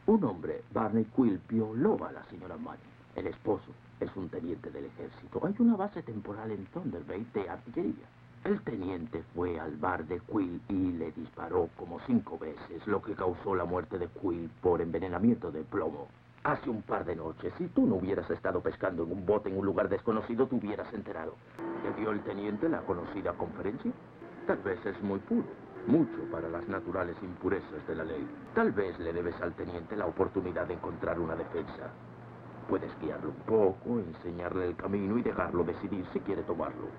Un hombre, Barney Quill, violó a la señora Manning. El esposo es un teniente del ejército. Hay una base temporal en Thunder Bay de artillería. El teniente fue al bar de Quill y le disparó como 5 veces, lo que causó la muerte de Quill por envenenamiento de plomo. Hace un par de noches, si tú no hubieras estado pescando en un bote en un lugar desconocido, te hubieras enterado. ¿Te dio el teniente la conocida conferencia? Tal vez es muy puro, mucho para las naturales impurezas de la ley. Tal vez le debes al teniente la oportunidad de encontrar una defensa. Puedes guiarlo un poco, enseñarle el camino y dejarlo decidir si quiere tomarlo.